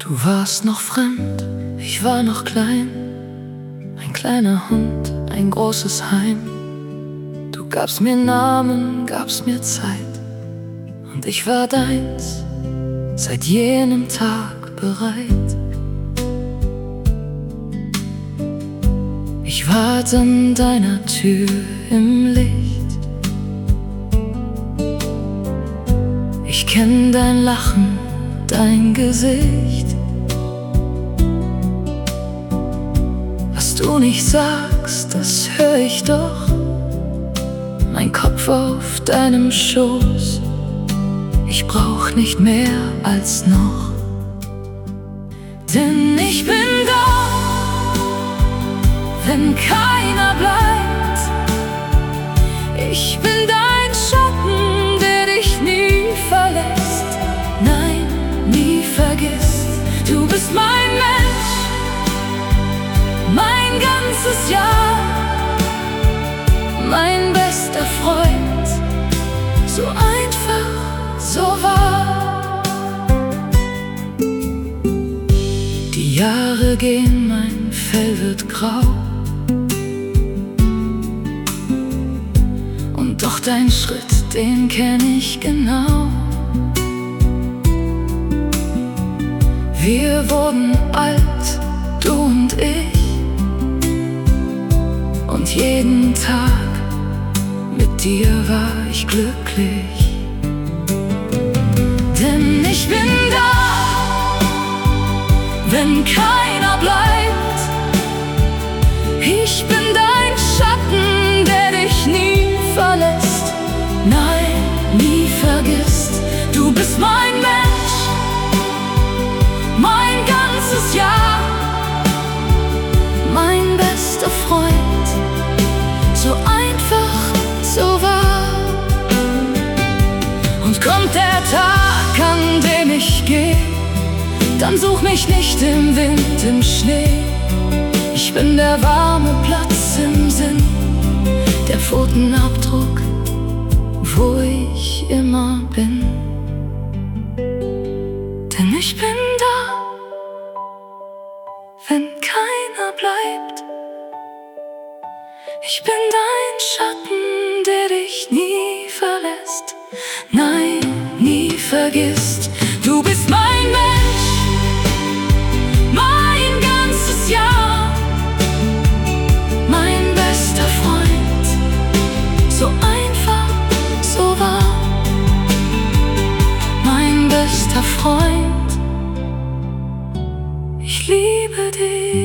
Du warst noch fremd, ich war noch klein, ein kleiner Hund, ein großes Heim. Du gabst mir Namen, gabst mir Zeit, und ich war deins, seit jenem Tag bereit. Ich warte an deiner Tür im Licht. Ich kenn dein Lachen, dein Gesicht. Was du nicht sagst, das hör ich doch. Mein Kopf auf deinem Schoß. Ich brauch nicht mehr als noch. Denn ich bin da, wenn keiner bleibt. Ich bin dein Schatten, der dich nie verlässt. Nein, nie vergisst. Du bist mein Mensch, mein ganzes Jahr, mein bester Freund, so einfach, so wahr. Die Jahre gehen, mein Fell wird grau, und doch dein Schritt, den kenn ich genau. Wir wurden alt, du und ich, und jeden Tag mit dir war ich glücklich. Denn ich bin da, wenn keiner bleibt. Ich bin dein Schatten, der dich nie verlässt. Nein, nie vergisst. Du bist mein Mensch, mein ganzes Jahr, mein bester Freund, so einfach, so wahr. Und kommt der Tag, an dem ich geh, dann such mich nicht im Wind, im Schnee. Ich bin der warme Platz im Sinn, der Pfotenabdruck, wo ich immer bin. Denn ich bin da, wenn keiner bleibt. Ich bin dein Schatten, der dich nie verlässt. Nein, nie vergisst. Du bist mein Mensch, mein ganzes Jahr, mein bester Freund, so einfach, so wahr. Mein bester Freund, ich liebe dich.